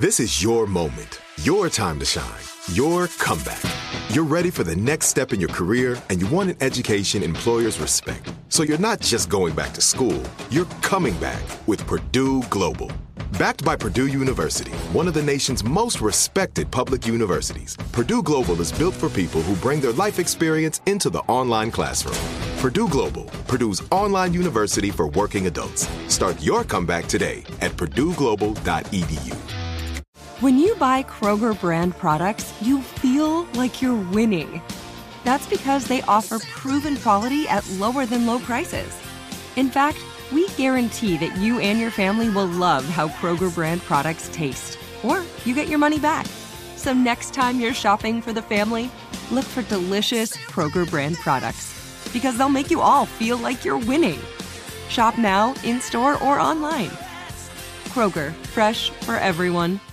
This is your moment, your time to shine, your comeback. You're ready for the next step in your career, and you want an education employers respect. So you're not just going back to school, you're coming back with Purdue Global. Backed by Purdue University, one of the nation's most respected public universities, Purdue Global is built for people who bring their life experience into the online classroom. Purdue Global, Purdue's online university for working adults. Start your comeback today at purdueglobal.edu. When you buy Kroger brand products, you feel like you're winning. That's because they offer proven quality at lower than low prices. In fact, we guarantee that you and your family will love how Kroger brand products taste, or you get your money back. So next time you're shopping for the family, look for delicious Kroger brand products, because they'll make you all feel like you're winning. Shop now, in-store, or online. Kroger, fresh for everyone.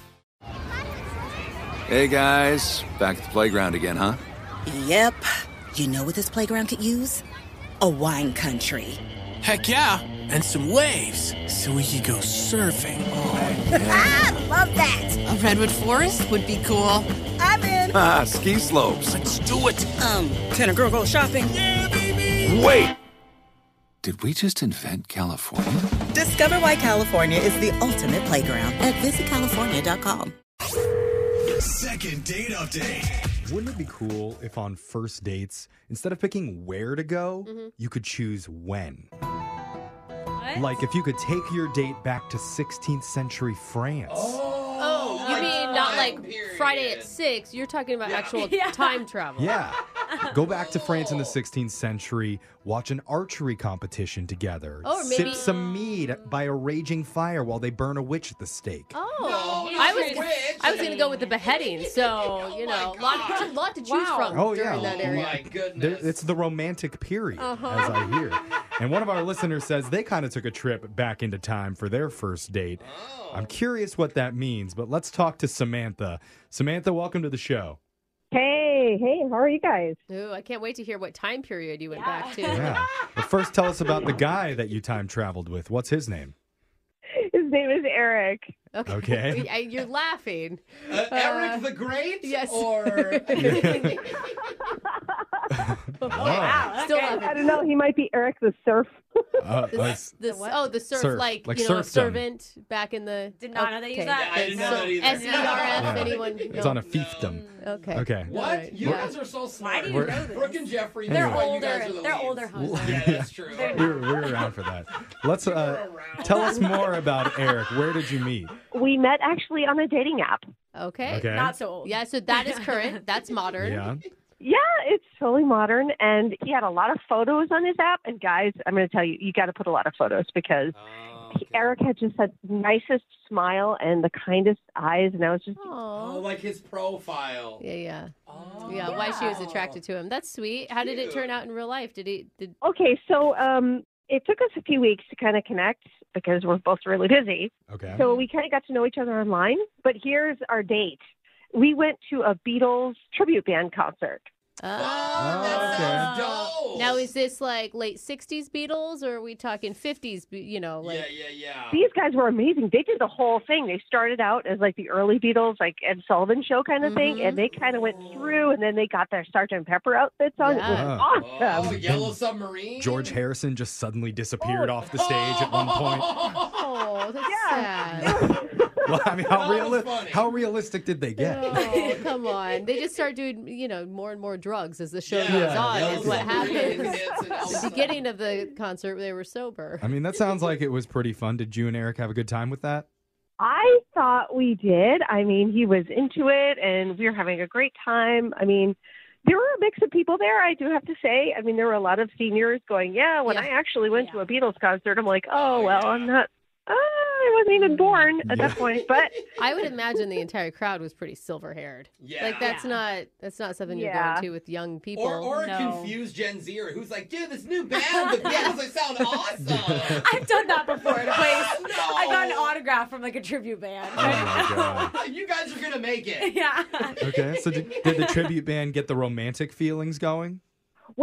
Hey guys, back at the playground again, huh? Yep. You know what this playground could use? A wine country. Heck yeah, and some waves so we could go surfing. Oh, Ah, love that. A redwood forest would be cool. I'm in. Ah, ski slopes. let's do it. Can a girl go shopping? Yeah, baby. Wait! Did we just invent California? Discover why California is the ultimate playground at visitcalifornia.com. Second date update. Wouldn't it be cool if on first dates, instead of picking where to go, you could choose when? What? Like if you could take your date back to 16th century France. Oh, you mean not like Friday at 6? You're talking about actual time travel. Yeah. Go back to France in the 16th century, watch an archery competition together, Or sip maybe- some mead by a raging fire while they burn a witch at the stake. Oh, I was going to go with the beheading. So, you know, lot to choose from Oh, during yeah. that area. My goodness. It's the romantic period, as I hear. And one of our listeners says they kind of took a trip back into time for their first date. I'm curious what that means, but let's talk to Samantha. Samantha, welcome to the show. Hey, how are you guys? Ooh, I can't wait to hear what time period you went back to. Yeah. But first, tell us about the guy that you time traveled with. What's his name? His name is Eric. Okay. You're laughing. Eric the Great? Yes. Or Wow. Still I laughing. don't know. He might be Eric the Surf. The surf, Surf, like like you know, serfdom. servant back in the. Did not know they used okay. that. I didn't know that either. SERF, Yeah. anyone? It's No. on a fiefdom. Okay. Okay. what? Alright. You guys are so smart. Why do you know this? Brooke and Jeffrey. They're that's why you older. guys are the They're leads. older hosts. Yeah, that's true. We're around for that. Let's tell us more about Eric. Where did you meet? We met actually on a dating app. Okay. Okay. Not so old. Yeah, so that is current. That's modern. Yeah. Yeah, it's totally modern. And he had a lot of photos on his app. And guys, I'm going to tell you, you got to put a lot of photos because Eric had just the nicest smile and the kindest eyes. And I was just, Oh, like his profile. Yeah. Oh. Yeah, why she was attracted to him. That's sweet. How did it turn out in real life? Did okay, so it took us a few weeks to kind of connect because we're both really busy. Okay. So we kind of got to know each other online. But here's our date. We went to a Beatles tribute band concert. That sounds dope. Now, is this like late 60s Beatles or are we talking 50s, you know? Like... Yeah. These guys were amazing. They did the whole thing. They started out as like the early Beatles, like Ed Sullivan Show kind of thing, and they kind of went through, and then they got their Sgt. Pepper outfits on. Yeah. It was awesome. Oh, Yellow Submarine? George Harrison just suddenly disappeared off the stage at one point. Oh, that's sad. Well, I mean, funny. how realistic did they get? Oh, come on. They just start doing, you know, more and more drugs as the show Yeah. goes on, Yellow is what Submarine happens. hits and At the beginning of the concert, they were sober. I mean, that sounds like it was pretty fun. Did you and Eric have a good time with that? I thought we did. I mean, he was into it, and we were having a great time. I mean, there were a mix of people there, I do have to say. I mean, there were a lot of seniors going, when I actually went to a Beatles concert, I'm like, I'm not. I wasn't even born at that point, but I would imagine the entire crowd was pretty silver-haired. Yeah. Like that's not something you're going to with young people. Or a confused Gen Zer who's like, dude, this new band, the Beatles, they sound awesome. I've done that before at a place. No. I got an autograph from like a tribute band. Oh my god. You guys are gonna make it. Yeah. Okay, so did the tribute band get the romantic feelings going? well,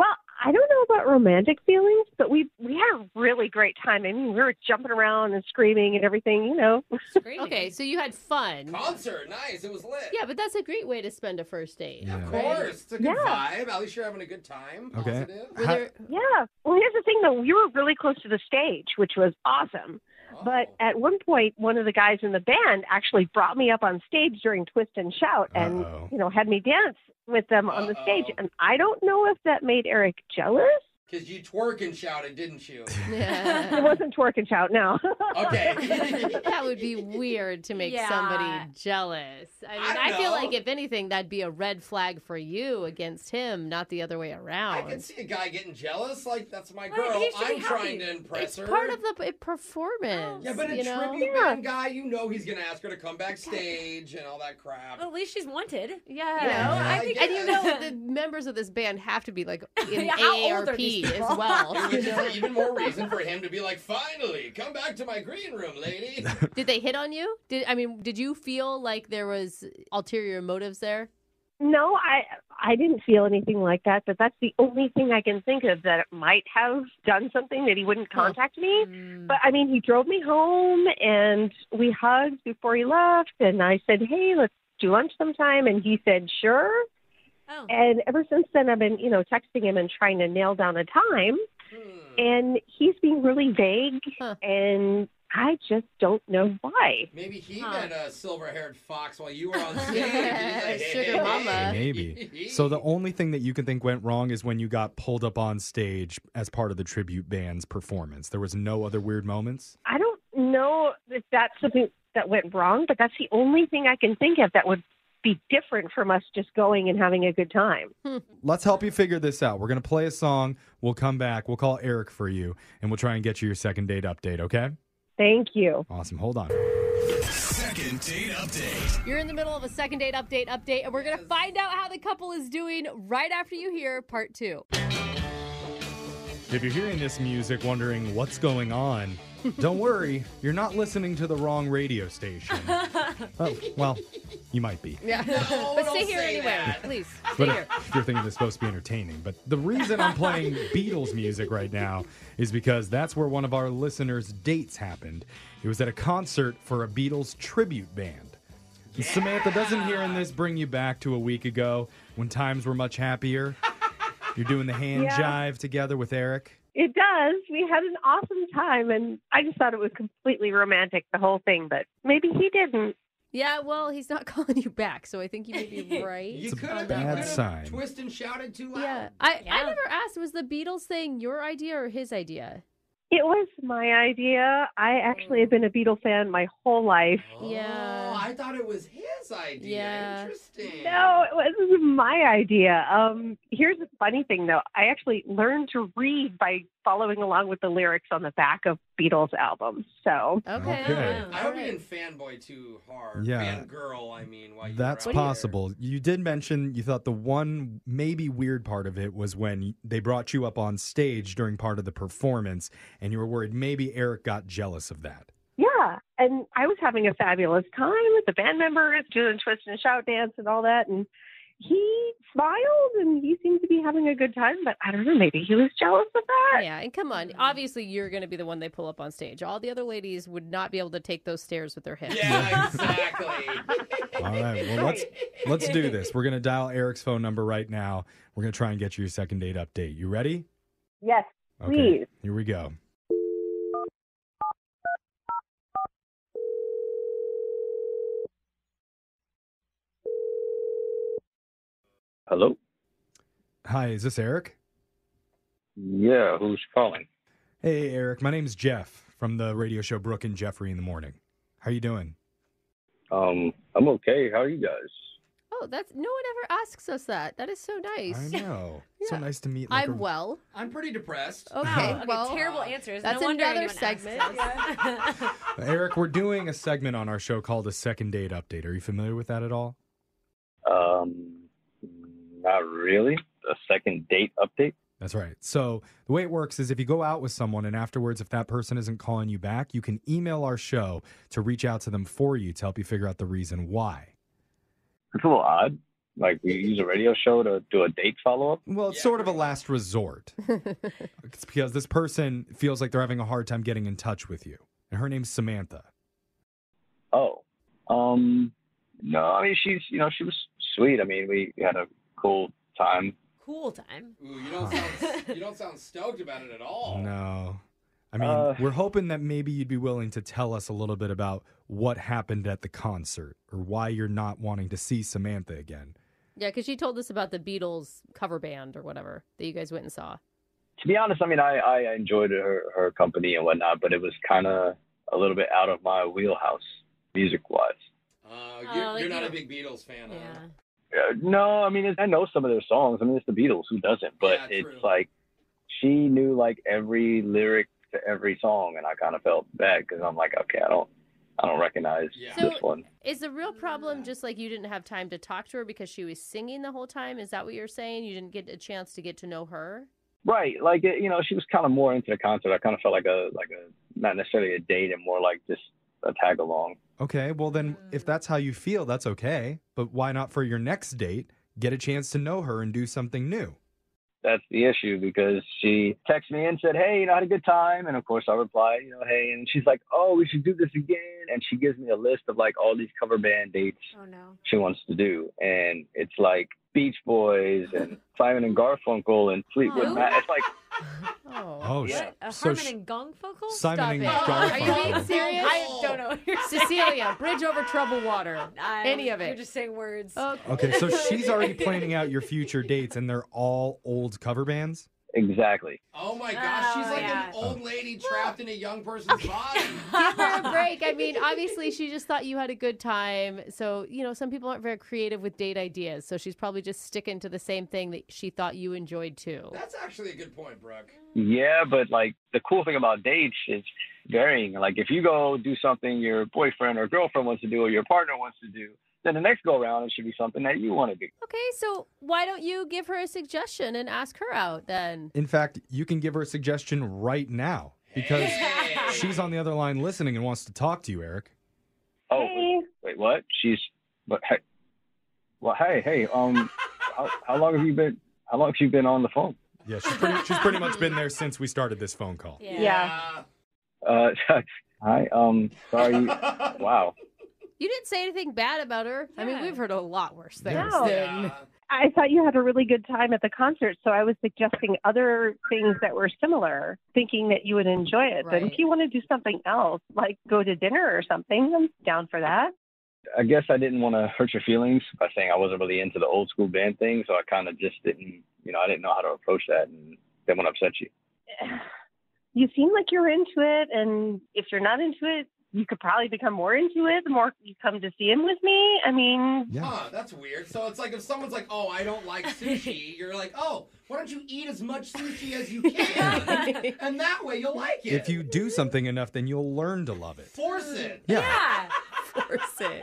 I don't know about romantic feelings, but we had a really great time. I mean, we were jumping around and screaming and everything, you know. Okay, so you had fun. Concert, nice. It was lit. Yeah, but that's a great way to spend a first date. Yeah, of course. It's a good vibe. At least you're having a good time. Okay. Positive. Yeah. Well, here's the thing, though. We were really close to the stage, which was awesome. But at one point, one of the guys in the band actually brought me up on stage during Twist and Shout and, had me dance with them on the stage. And I don't know if that made Eric jealous. Because you twerk and shouted, didn't you? It wasn't twerk and shout, no. Okay. That would be weird to make somebody jealous. I feel like if anything, that'd be a red flag for you against him, not the other way around. I can see a guy getting jealous. Like, that's my girl. I'm trying to impress her. It's part of the performance. Yeah, but a tribute band guy, he's going to ask her to come backstage and all that crap. Well, at least she's wanted. Yeah. I think the members of this band have to be like in how old are AARP these as well. Which is even more reason for him to be like, finally, come back to my green room, lady. Did they hit on you? Did you feel like there was ulterior motives there? No, I didn't feel anything like that, but that's the only thing I can think of that it might have done something that he wouldn't contact me. But, I mean, he drove me home, and we hugged before he left, and I said, hey, let's do lunch sometime, and he said, sure. Oh. And ever since then, I've been, texting him and trying to nail down a time, and he's being really vague, and I just don't know why. Maybe he met a silver-haired fox while you were on stage. Sugar mama. Maybe. So the only thing that you can think went wrong is when you got pulled up on stage as part of the tribute band's performance. There was no other weird moments? I don't know if that's something that went wrong, but that's the only thing I can think of that would be different from us just going and having a good time. Let's help you figure this out. We're going to play a song. We'll come back. We'll call Eric for you, and we'll try and get you your second date update, okay? Thank you. Awesome. Hold on. Second date update. You're in the middle of a second date update, and we're going to find out how the couple is doing right after you hear part 2. If you're hearing this music wondering what's going on, don't worry. You're not listening to the wrong radio station. Oh, well, you might be. Yeah. But stay here anyway. Please, stay here. If you're thinking it's supposed to be entertaining. But the reason I'm playing Beatles music right now is because that's where one of our listeners' dates happened. It was at a concert for a Beatles tribute band. And Samantha, doesn't hearing this bring you back to a week ago when times were much happier? You're doing the hand jive together with Eric? It does. We had an awesome time, and I just thought it was completely romantic, the whole thing, but maybe he didn't. Yeah, well, he's not calling you back, so I think you may be right. You It's a could have bad sign. twist and shouted too loud. Yeah. I never asked, was the Beatles thing your idea or his idea? It was my idea. I actually have been a Beatles fan my whole life. Yeah. Oh, I thought it was his idea. Yeah. Interesting. No, it was my idea. Here's the funny thing, though. I actually learned to read by following along with the lyrics on the back of Beatles albums. So Okay. I hope you didn't fanboy too hard. Yeah. Fangirl, I mean. While you That's were out possible. You did mention you thought the one maybe weird part of it was when they brought you up on stage during part of the performance, and you were worried maybe Eric got jealous of that. yeah, and I was having a fabulous time with the band members doing twist and shout dance and all that, and he smiled and he seemed to be having a good time, but I don't know, maybe he was jealous of that. Yeah, and come on. Obviously, you're going to be the one they pull up on stage. All the other ladies would not be able to take those stairs with their hips. Yeah, exactly. All right, well, let's do this. We're going to dial Eric's phone number right now. We're going to try and get you your second date update. You ready? Yes, Okay, please. here we go. Hello? Hi, is this Eric? Yeah, who's calling? Hey, Eric. My name's Jeff from the radio show Brooke and Jeffrey in the Morning. How you doing? I'm okay. How are you guys? Oh, no one ever asks us that. That is so nice. I know. So Yeah. nice to meet. I'm well. I'm pretty depressed. Okay, Wow, well, terrible answers. that's no wonder another anyone asks segment. us. Eric, we're doing a segment on our show called a second date update. Are you familiar with that at all? Not really. A second date update? That's right. So the way it works is if you go out with someone and afterwards, if that person isn't calling you back, you can email our show to reach out to them for you to help you figure out the reason why. It's a little odd. Like, we use a radio show to do a date follow-up? Well, it's sort of a last resort. It's because this person feels like they're having a hard time getting in touch with you. And her name's Samantha. Oh. No, I mean, she was sweet. I mean, we had a cool time. Cool time. Ooh, you don't sound stoked about it at all. No. I mean, we're hoping that maybe you'd be willing to tell us a little bit about what happened at the concert or why you're not wanting to see Samantha again. Yeah, because she told us about the Beatles cover band or whatever that you guys went and saw. To be honest, I mean, I enjoyed her company and whatnot, but it was kind of a little bit out of my wheelhouse, music-wise. You're not a big Beatles fan, huh? No, I mean, I know some of their songs. I mean, it's the Beatles. Who doesn't? But it's like she knew like every lyric to every song, and I kind of felt bad because I'm like, okay, I don't recognize this one. Is the real problem just like you didn't have time to talk to her because she was singing the whole time? Is that what you're saying? You didn't get a chance to get to know her? Right, like she was kind of more into the concert. I kind of felt like a not necessarily a date, and more like just a tag along. Okay, well then, if that's how you feel, that's okay. But why not for your next date, get a chance to know her and do something new? That's the issue, because she texted me and said, hey, I had a good time. And of course I replied, hey, and she's like, oh, we should do this again. And she gives me a list of like all these cover band dates she wants to do. And it's like Beach Boys and Simon and Garfunkel and Fleetwood Mac. It's like, yeah. Harmon and Garfunkel? Simon and Stop it. Garfunkel. Are you being serious? I don't know what you're Cecilia, Bridge Over Troubled Water. Any of it. You're just saying words. Okay, so she's already planning out your future dates, and they're all old cover bands? Exactly. Oh my gosh, she's like an old lady trapped in a young person's body. Give her a break. I mean, obviously, she just thought you had a good time. So, some people aren't very creative with date ideas. So she's probably just sticking to the same thing that she thought you enjoyed too. That's actually a good point, Brooke. Yeah, but like the cool thing about dates is varying. Like if you go do something your boyfriend or girlfriend wants to do or your partner wants to do, then the next go around it should be something that you want to do. Okay, so why don't you give her a suggestion and ask her out then? In fact, you can give her a suggestion right now because she's on the other line listening and wants to talk to you, Eric. Oh, wait, what? Hey, how long have you been on the phone? Yeah, she's pretty much been there since we started this phone call. Yeah. Hi, sorry. Wow. You didn't say anything bad about her. Yeah. I mean, we've heard a lot worse things. No. I thought you had a really good time at the concert, so I was suggesting other things that were similar, thinking that you would enjoy it. Right. But if you want to do something else, like go to dinner or something, I'm down for that. I guess I didn't want to hurt your feelings by saying I wasn't really into the old school band thing, so I kind of just didn't, I didn't know how to approach that, and didn't want to upset you. You seem like you're into it, and if you're not into it, you could probably become more into it the more you come to see him with me. I mean... Yeah. Huh, that's weird. So it's like if someone's like, oh, I don't like sushi, you're like, oh, why don't you eat as much sushi as you can? And that way you'll like it. If you do something enough, then you'll learn to love it. Force it. Yeah. Force it.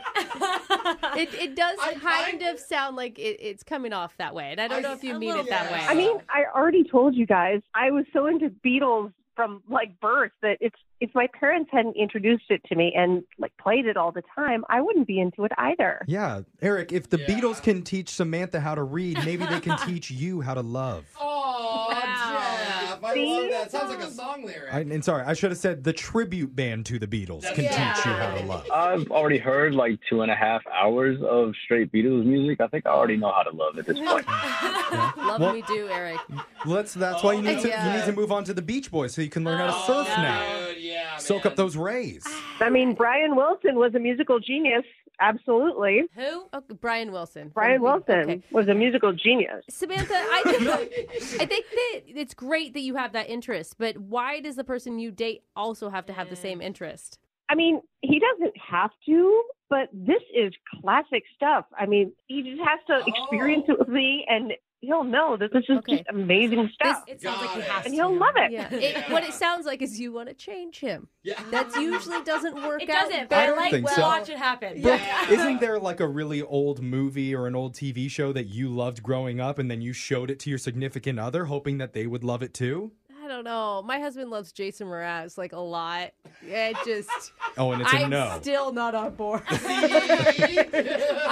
It does kind of sound like it's coming off that way. And I don't know if you mean it that way. I mean, I already told you guys, I was so into Beatles from like birth that if my parents hadn't introduced it to me and like played it all the time, I wouldn't be into it either. Yeah. Eric, if the Beatles can teach Samantha how to read, maybe they can teach you how to love. Oh, Jeff, I love that. Sounds like a song lyric. And sorry, I should have said the tribute band to the Beatles can teach you how to love. I've already heard like 2.5 hours of straight Beatles music. I think I already know how to love at this point. Love me do, Eric. That's why you need to move on to the Beach Boys so you can learn how to surf now. Yeah, soak up those rays. I mean, Brian Wilson was a musical genius. Absolutely. Who? Oh, Brian Wilson. Brian Wilson was a musical genius. Samantha, I think that it's great that you have that interest, but why does the person you date also have to have the same interest? I mean, he doesn't have to, but this is classic stuff. I mean, he just has to experience it with me, and he'll know that this is just amazing stuff. It sounds like he has and he'll love it. Yeah. What it sounds like is you want to change him. Yeah. That usually doesn't work it out. Doesn't, but I like think to so. watch it happen. Brooke, isn't there like a really old movie or an old TV show that you loved growing up and then you showed it to your significant other hoping that they would love it too? I don't know. My husband loves Jason Mraz like a lot. It just... Oh, and it's a no. I'm still not on board. I can appreciate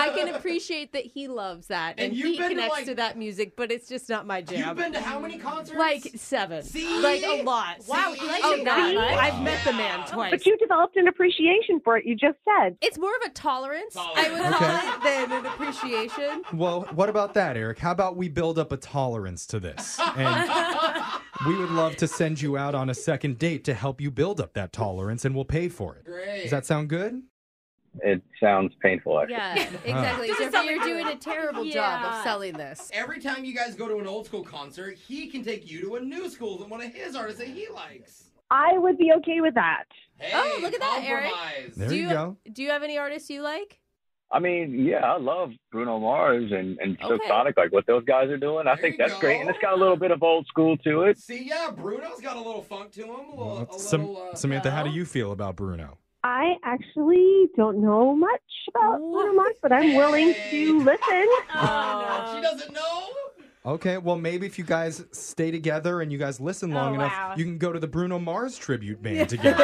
appreciate that he loves that And and you've he been to, connects like- to that music, but it's just not my jam. You've been to how many concerts? Like 7. See? Like a lot. Wow, he likes Oh, it God. that much? I've met the man twice. But you developed an appreciation for it. You just said. It's more of a tolerance, I would call Okay. it, than an appreciation. Well, what about that, Eric? How about we build up a tolerance to this? And we would love to send you out on a second date to help you build up that tolerance, and we'll pay for it. Great. Does that sound good? It sounds painful, actually. Yeah, exactly. Doesn't So sound you're like doing a terrible job of selling this. Every time you guys go to an old school concert, he can take you to a new school that one of his artists that he likes. I would be okay with that. Hey, Oh, look at that, Eric. compromise. There do you go. Do you have any artists you like? I mean, yeah, I love Bruno Mars and Silk Okay. Sonic, like what those guys are doing. I There think you that's go. great. And it's got a little bit of old school to it. See, yeah, Bruno's got a little funk to him. Samantha, how do you feel about Bruno? I actually don't know much about Bruno Mars, but I'm willing to listen. Oh, she doesn't know? Okay, well, maybe if you guys stay together and you guys listen long enough, wow. you can go to the Bruno Mars tribute band together.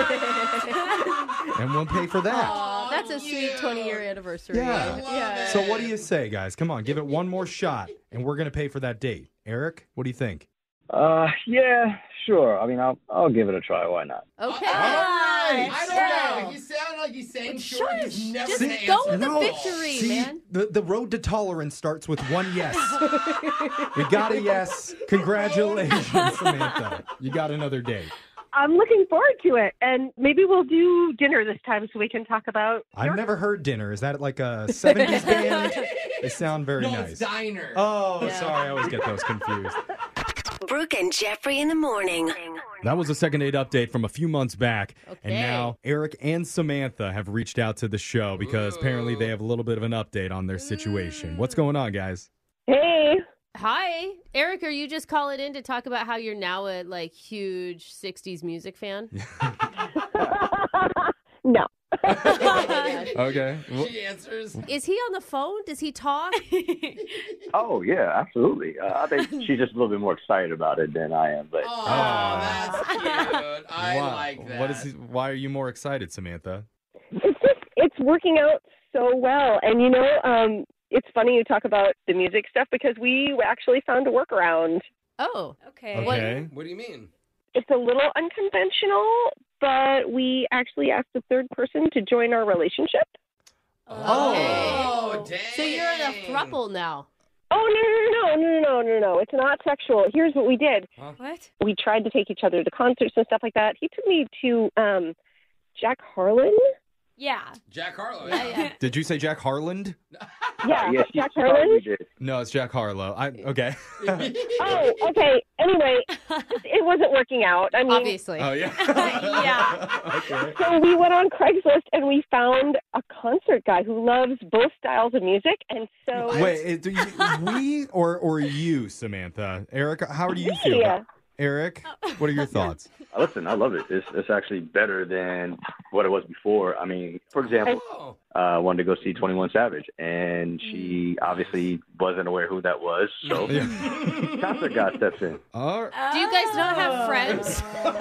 And we'll pay for that. Aw, that's a sweet 20-year anniversary. Yeah. So what do you say, guys? Come on, give it one more shot, and we're going to pay for that date. Eric, what do you think? Yeah, sure. I mean, I'll give it a try. Why not? Okay. I don't know. He sounded like he's saying sure. He's never Just gonna go answer with the no. victory, See, man. the road to tolerance starts with one yes. We got a yes. Congratulations, Samantha. You got another date. I'm looking forward to it, and maybe we'll do dinner this time so we can talk about. I've never heard dinner. Is that like a 70s band? They sound very No, nice. it's diner. Oh, sorry. I always get those confused. Brooke and Jeffrey in the morning. That was a second date update from a few months back. Okay. And now Eric and Samantha have reached out to the show because apparently they have a little bit of an update on their situation. What's going on, guys? Hey. Hi. Eric, are you just calling in to talk about how you're now a huge 60s music fan? No. Okay. She answers. Is he on the phone? Does he talk? Oh, yeah, absolutely. I think she's just a little bit more excited about it than I am. But Oh, that's cute. I like that. Why are you more excited, Samantha? It's working out so well, and it's funny you talk about the music stuff because we actually found a workaround. Oh, okay. What do you mean? It's a little unconventional, but we actually asked a third person to join our relationship. Oh, dang. So you're in a throuple now. Oh, no. It's not sexual. Here's what we did. What? We tried to take each other to concerts and stuff like that. He took me to Jack Harlan. Yeah. Jack Harlow. Yeah. Did you say Jack Harland? Yeah, yes, Jack she probably Harlan. did. No, it's Jack Harlow. Okay. Oh, okay. Anyway, it wasn't working out. I mean, Obviously. Oh, yeah. Yeah. Okay. so we went on Craigslist and we found a concert guy who loves both styles of music. And so Wait, we or you, Samantha? Eric, how do you feel? Yeah. Eric, what are your thoughts? Listen, I love it. It's actually better than what it was before. I mean, for example, I wanted to go see 21 Savage, and she obviously wasn't aware who that was, so concert guy steps in. Do you guys not have friends?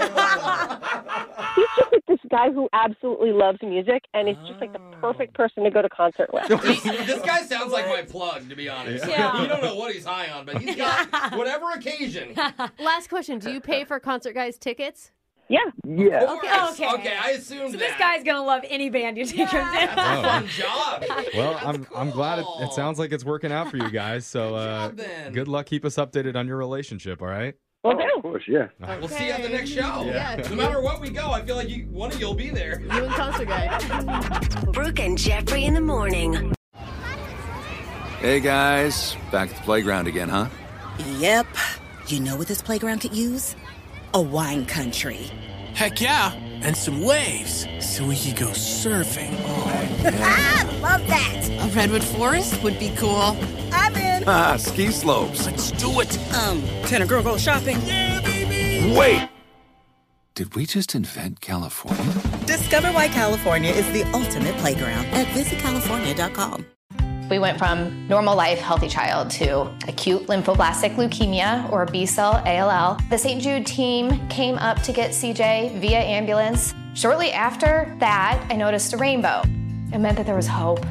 he's just like this guy who absolutely loves music, and it's just like the perfect person to go to concert with. This guy sounds like my plug, to be honest. Yeah. You don't know what he's high on, but he's got whatever occasion. Last question. Do you pay for concert guys' tickets? Yeah. Yeah. Okay, I assumed So that. this guy's gonna love any band you take him to. That's a fun job. Well, I'm glad it sounds like it's working out for you guys. So good luck. Keep us updated on your relationship, all right? Of course, yeah. We'll see you at the next show. Yeah. No matter what we go, I feel like one of you'll be there. You and concert guy. Brooke and Jeffrey in the morning. Hey, guys. Back at the playground again, huh? Yep. You know what this playground could use? A wine country. Heck yeah. And some waves so we could go surfing. Love that. A redwood forest would be cool. I'm in. Ah, ski slopes. Let's do it. Can a girl go shopping? Yeah, baby. Wait! Did we just invent California? Discover why California is the ultimate playground at visitcalifornia.com. We went from normal life, healthy child to acute lymphoblastic leukemia, or B-cell ALL. The St. Jude team came up to get CJ via ambulance. Shortly after that, I noticed a rainbow. It meant that there was hope.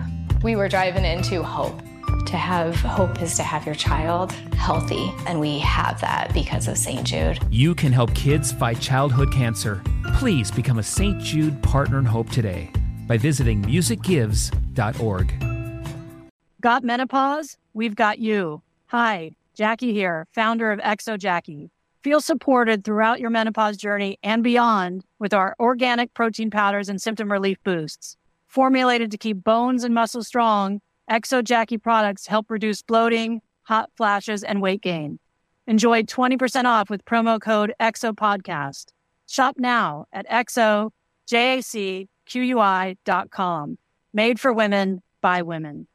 We were driving into hope. To have hope is to have your child healthy, and we have that because of St. Jude. You can help kids fight childhood cancer. Please become a St. Jude Partner in Hope today by visiting musicgives.org. Got menopause? We've got you. Hi, Jackie here, founder of Exo Jackie. Feel supported throughout your menopause journey and beyond with our organic protein powders and symptom relief boosts. Formulated to keep bones and muscles strong, Exo Jackie products help reduce bloating, hot flashes, and weight gain. Enjoy 20% off with promo code EXOPODCAST. Shop now at exojacqui.com. Made for women by women.